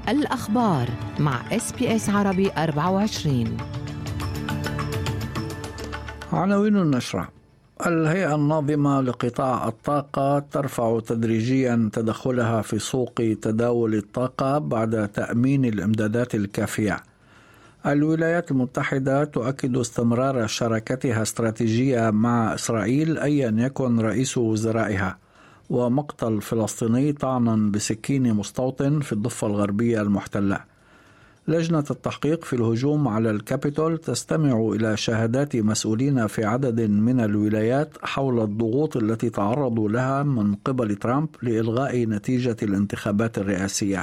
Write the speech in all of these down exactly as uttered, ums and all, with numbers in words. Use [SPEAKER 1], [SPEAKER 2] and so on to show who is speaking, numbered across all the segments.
[SPEAKER 1] الأخبار مع إس بي إس عربي أربعة وعشرين.
[SPEAKER 2] عناوين النشرة: الهيئة الناظمة لقطاع الطاقة ترفع تدريجيا تدخلها في سوق تداول الطاقة بعد تأمين الإمدادات الكافية. الولايات المتحدة تؤكد استمرار شراكتها الاستراتيجية مع إسرائيل أيا يكن رئيس وزرائها. ومقتل فلسطيني طعنا بسكين مستوطن في الضفة الغربية المحتلة. لجنة التحقيق في الهجوم على الكابيتول تستمع إلى شهادات مسؤولين في عدد من الولايات حول الضغوط التي تعرضوا لها من قبل ترامب لإلغاء نتيجة الانتخابات الرئاسية.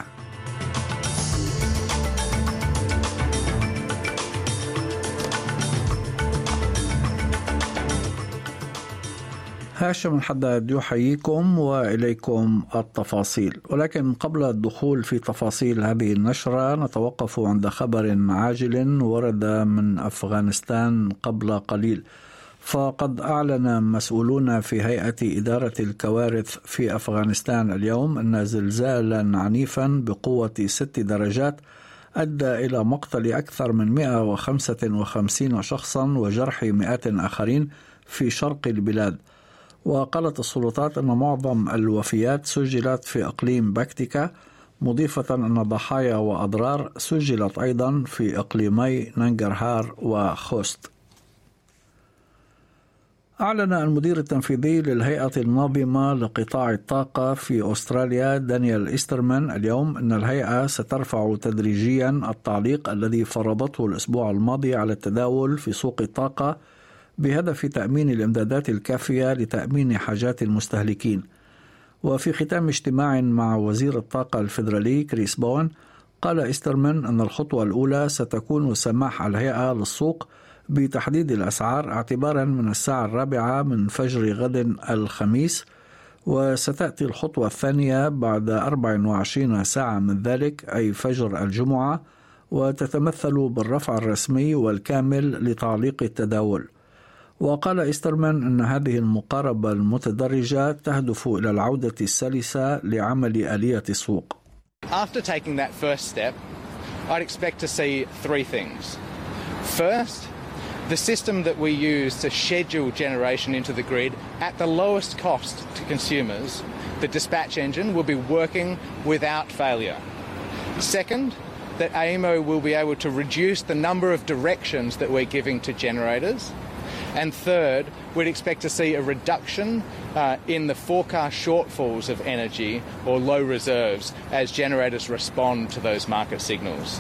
[SPEAKER 2] هاشم الحداد يحييكم وإليكم التفاصيل، ولكن قبل الدخول في تفاصيل هذه النشرة نتوقف عند خبر عاجل ورد من أفغانستان قبل قليل. فقد أعلن مسؤولون في هيئة إدارة الكوارث في أفغانستان اليوم أن زلزالا عنيفا بقوة ست درجات أدى إلى مقتل أكثر من مئة وخمسة وخمسين شخصا وجرح مئات آخرين في شرق البلاد. وقالت السلطات أن معظم الوفيات سجلت في أقليم باكتيكا، مضيفة أن ضحايا وأضرار سجلت أيضا في أقليمي نانجرهار وخوست. أعلن المدير التنفيذي للهيئة الناظمة لقطاع الطاقة في أستراليا دانيال إيسترمان اليوم أن الهيئة سترفع تدريجيا التعليق الذي فرضته الأسبوع الماضي على التداول في سوق الطاقة بهدف تأمين الإمدادات الكافية لتأمين حاجات المستهلكين. وفي ختام اجتماع مع وزير الطاقة الفيدرالي كريس بوين، قال إيسترمان أن الخطوة الأولى ستكون سماح الهيئة للسوق بتحديد الأسعار اعتبارا من الساعة الرابعة من فجر غد الخميس، وستأتي الخطوة الثانية بعد أربع وعشرين ساعة من ذلك أي فجر الجمعة، وتتمثل بالرفع الرسمي والكامل لتعليق التداول. وقال إيسترمان أن هذه المقاربة المتدرجة تهدف إلى العودة السلسة لعمل آلية السوق.
[SPEAKER 3] After taking that first step, I'd expect to see three things. First, the system that we use to schedule generation into the grid at the lowest cost to consumers, the dispatch engine, will be working without failure. Second, that A E M O will be able to reduce the number of directions that we're giving to generators. And third, we'd expect to see a reduction uh, in the forecast shortfalls of energy or low reserves as generators respond to those market signals.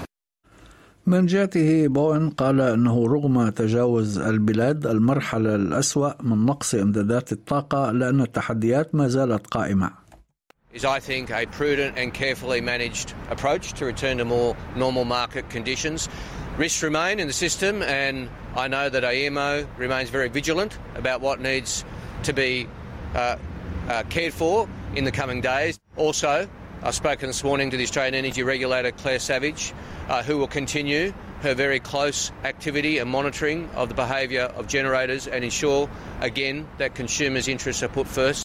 [SPEAKER 2] من جهته بوين قال أنه رغم تجاوز البلاد المرحلة الأسوأ من نقص إمدادات الطاقة لأن التحديات ما زالت قائمة.
[SPEAKER 4] Is I think a prudent and carefully managed approach to return to more normal market conditions. Risks remain in the system, and I know that A E M O remains very vigilant about what needs to be uh, uh, cared for in the coming days. Also, I've spoken this morning to the Australian Energy Regulator, Claire Savage, uh, who will continue her very close activity and monitoring of the behaviour of generators and ensure, again, that consumers' interests are put first.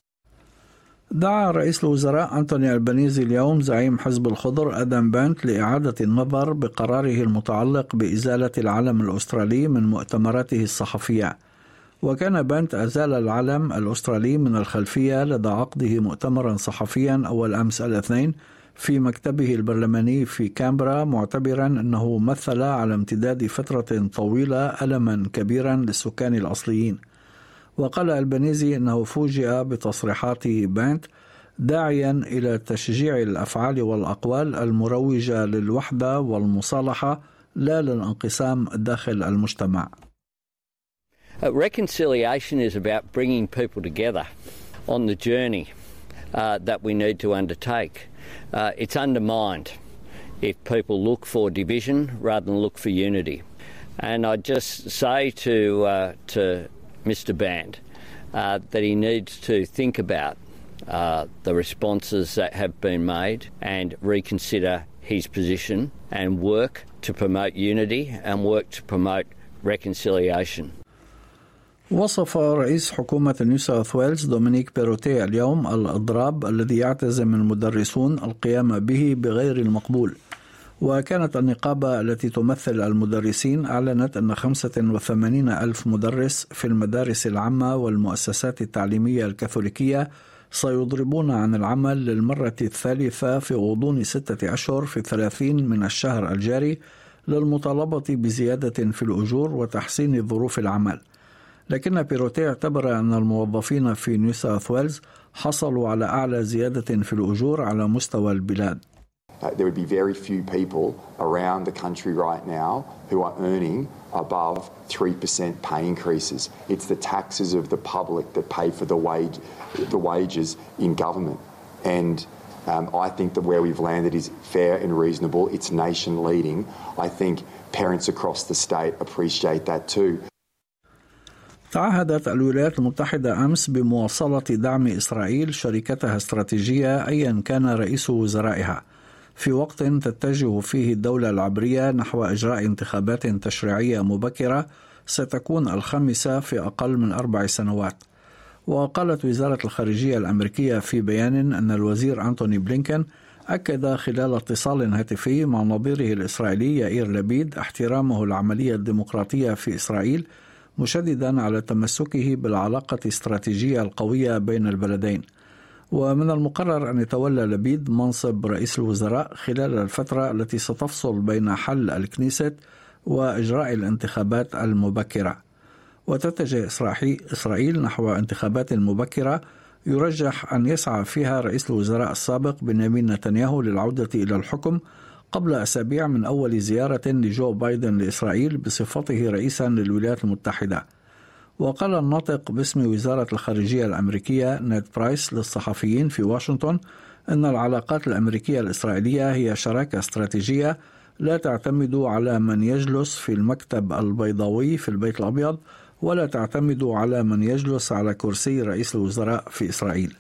[SPEAKER 2] دعا رئيس الوزراء أنتوني ألبانيزي اليوم زعيم حزب الخضر آدم بانت لإعادة النظر بقراره المتعلق بإزالة العلم الأسترالي من مؤتمراته الصحفية. وكان بانت أزال العلم الأسترالي من الخلفية لدى عقده مؤتمرا صحفيا أول أمس الاثنين في مكتبه البرلماني في كامبرا، معتبرا أنه مثل على امتداد فترة طويلة ألما كبيرا للسكان الأصليين. وقال ألبانيزي أنه فوجئ بتصريحات بانت داعيا إلى تشجيع الأفعال والأقوال المروجة للوحدة والمصالحة لا للانقسام داخل المجتمع.
[SPEAKER 5] Uh, reconciliation is about bringing people together on the journey uh, that we need to undertake. Uh, it's undermined if people look for division rather than look for unity. And I just say to uh, to Mister Band uh, that he needs to think about uh, the responses that have been made and reconsider his position and work to promote unity and work to promote reconciliation.
[SPEAKER 2] وصف رئيس حكومة نيو ساوث ويلز دومينيك بيروتي اليوم الإضراب الذي يعتزم المدرسون القيام به بغير المقبول. وكانت النقابة التي تمثل المدرسين أعلنت أن خمسة وثمانين ألف مدرس في المدارس العامة والمؤسسات التعليمية الكاثوليكية سيضربون عن العمل للمرة الثالثة في غضون ستة أشهر في الثلاثين من الشهر الجاري للمطالبة بزيادة في الأجور وتحسين ظروف العمل. لكن بيروتي اعتبر أن الموظفين في نيو ساوث ويلز حصلوا على أعلى زيادة في الأجور على مستوى البلاد.
[SPEAKER 6] Uh, there would be very few people around the country right now who are earning above three percent pay increases. It's the taxes of the public that pay for the wage, the wages in government. And um, I think that where we've landed is fair and reasonable. It's nation leading. I think parents across the state appreciate that too.
[SPEAKER 2] تعهدت الولايات المتحدة أمس بمواصلة دعم إسرائيل شركتها الاستراتيجية أيا كان رئيس وزرائها، في وقت تتجه فيه الدولة العبرية نحو إجراء انتخابات تشريعية مبكرة ستكون الخامسة في أقل من أربع سنوات. وقالت وزارة الخارجية الأمريكية في بيان أن الوزير أنتوني بلينكن أكد خلال اتصال هاتفي مع نظيره الإسرائيلي يائير لبيد احترامه العملية الديمقراطية في إسرائيل، مشددا على تمسكه بالعلاقة الاستراتيجية القوية بين البلدين. ومن المقرر أن يتولى لبيد منصب رئيس الوزراء خلال الفترة التي ستفصل بين حل الكنيست وإجراء الانتخابات المبكرة. وتتجه إسرائيل نحو انتخابات مبكرة يرجح أن يسعى فيها رئيس الوزراء السابق بنيامين نتنياهو للعودة إلى الحكم قبل أسابيع من أول زيارة لجو بايدن لإسرائيل بصفته رئيسا للولايات المتحدة. وقال الناطق باسم وزارة الخارجية الأمريكية نيد برايس للصحفيين في واشنطن أن العلاقات الأمريكية الإسرائيلية هي شراكة استراتيجية لا تعتمد على من يجلس في المكتب البيضاوي في البيت الأبيض، ولا تعتمد على من يجلس على كرسي رئيس الوزراء في إسرائيل.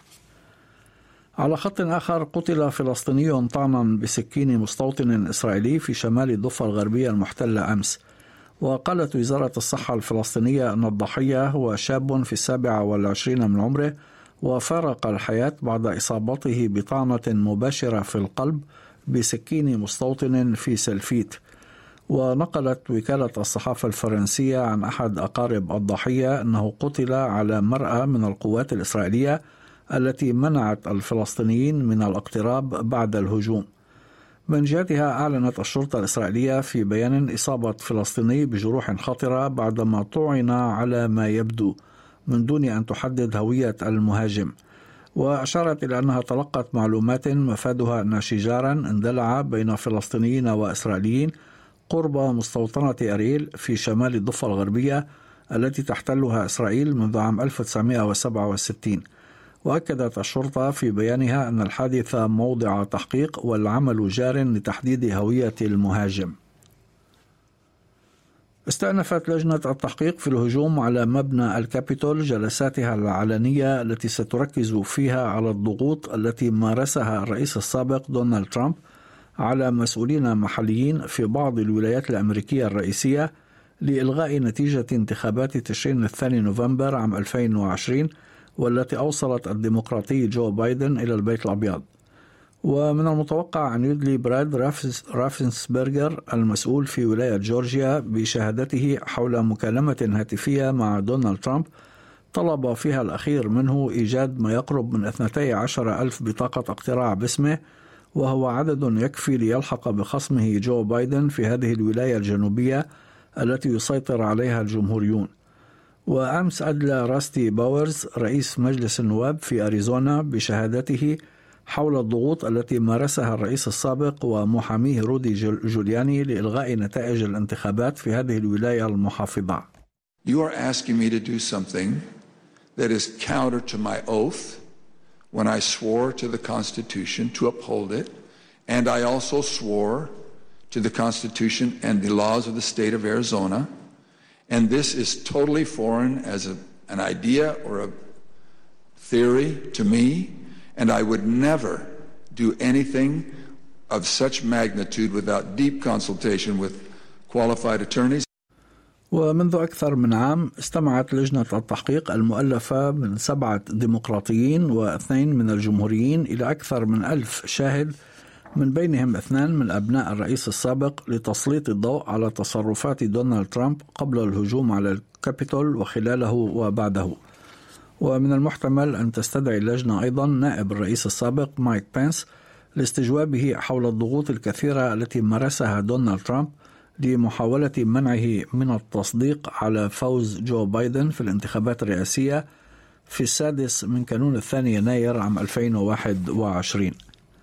[SPEAKER 2] على خط آخر، قتل فلسطيني طعنا بسكين مستوطن إسرائيلي في شمال الضفة الغربية المحتلة أمس. وقالت وزارة الصحة الفلسطينية أن الضحية هو شاب في السابعة والعشرين من عمره، وفارق الحياة بعد إصابته بطعنة مباشرة في القلب بسكين مستوطن في سلفيت. ونقلت وكالة الصحافة الفرنسية عن أحد أقارب الضحية أنه قتل على مرأى من القوات الإسرائيلية التي منعت الفلسطينيين من الاقتراب بعد الهجوم. من جهتها أعلنت الشرطة الإسرائيلية في بيان إصابة فلسطيني بجروح خطرة بعدما طعن على ما يبدو من دون أن تحدد هوية المهاجم. وأشارت إلى أنها تلقت معلومات مفادها أن شجارا اندلع بين فلسطينيين وإسرائيليين قرب مستوطنة أريل في شمال الضفة الغربية التي تحتلها إسرائيل منذ عام ألف وتسعمائة وسبعة وستين. وأكدت الشرطة في بيانها أن الحادث موضع تحقيق والعمل جار لتحديد هوية المهاجم. استأنفت لجنة التحقيق في الهجوم على مبنى الكابيتول جلساتها العلنية التي ستركز فيها على الضغوط التي مارسها الرئيس السابق دونالد ترامب على مسؤولين محليين في بعض الولايات الأمريكية الرئيسية لإلغاء نتيجة انتخابات تشرين الثاني نوفمبر عام ألفين وعشرين، والتي أوصلت الديمقراطي جو بايدن إلى البيت الأبيض. ومن المتوقع أن يدلي براد رافنسبرغر المسؤول في ولاية جورجيا بشهادته حول مكالمة هاتفية مع دونالد ترامب طلب فيها الأخير منه إيجاد ما يقرب من اثنتي عشر ألف بطاقة اقتراع باسمه، وهو عدد يكفي ليلحق بخصمه جو بايدن في هذه الولاية الجنوبية التي يسيطر عليها الجمهوريون. وأمس أدلى راستي باورز رئيس مجلس النواب في أريزونا بشهادته حول الضغوط التي مارسها الرئيس السابق ومحاميه رودي جولياني لإلغاء نتائج الانتخابات في هذه الولاية المحافظة.
[SPEAKER 7] You are asking me to do something that is counter to my oath when I swore to the Constitution to uphold it, and I also swore to the Constitution and the laws of the state of Arizona. And this is totally foreign as a, an idea or a theory to me, and I would never do anything of such magnitude without deep consultation with qualified attorneys.
[SPEAKER 2] ومنذ أكثر من عام استمعت لجنة التحقيق المؤلفة من سبعة ديمقراطيين واثنين من الجمهوريين إلى أكثر من ألف شاهد من بينهم اثنان من أبناء الرئيس السابق، لتسليط الضوء على تصرفات دونالد ترامب قبل الهجوم على الكابيتول وخلاله وبعده. ومن المحتمل أن تستدعي اللجنة أيضا نائب الرئيس السابق مايك بينس لاستجوابه حول الضغوط الكثيرة التي مارسها دونالد ترامب لمحاولة منعه من التصديق على فوز جو بايدن في الانتخابات الرئاسية في السادس من كانون الثاني يناير عام ألفين وواحد وعشرين.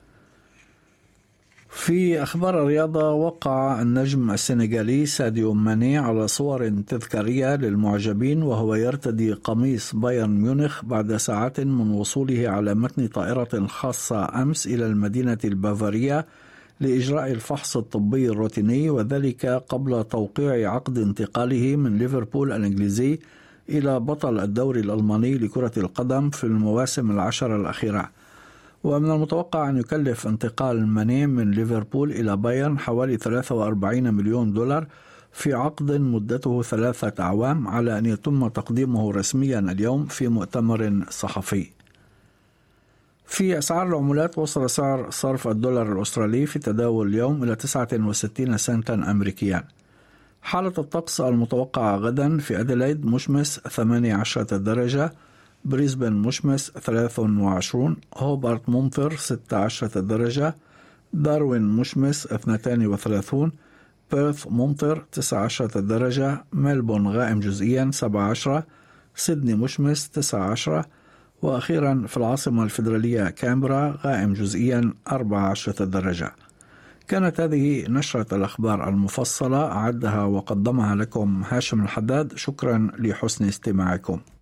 [SPEAKER 2] في أخبار الرياضة، وقع النجم السنغالي ساديو ماني على صور تذكارية للمعجبين وهو يرتدي قميص بايرن ميونخ بعد ساعات من وصوله على متن طائرة خاصة أمس إلى المدينة البافارية لإجراء الفحص الطبي الروتيني، وذلك قبل توقيع عقد انتقاله من ليفربول الإنجليزي إلى بطل الدوري الألماني لكرة القدم في المواسم العشر الأخيرة. ومن المتوقع أن يكلف انتقال ماني من ليفربول إلى بايرن حوالي ثلاثة وأربعين مليون دولار في عقد مدته ثلاثة أعوام، على أن يتم تقديمه رسميا اليوم في مؤتمر صحفي. في أسعار العملات، وصل سعر صرف الدولار الأسترالي في تداول اليوم إلى تسعة وستين سنتا أمريكيا. حالة الطقس المتوقعة غدا: في أديلايد مشمس ثمانية عشر درجة، بريسبن مشمس ثلاثة وعشرون، هوبارت ممطر ستة عشر درجة، داروين مشمس اثنتين وثلاثون، بيرث ممطر تسعة عشر درجة، ملبون غائم جزئيا سبعة عشر، سيدني مشمس تسعة عشر، وأخيرا في العاصمة الفيدرالية كامبرا غائم جزئيا أربعة عشر درجة. كانت هذه نشرة الأخبار المفصلة، أعدها وقدمها لكم هاشم الحداد. شكرا لحسن استماعكم.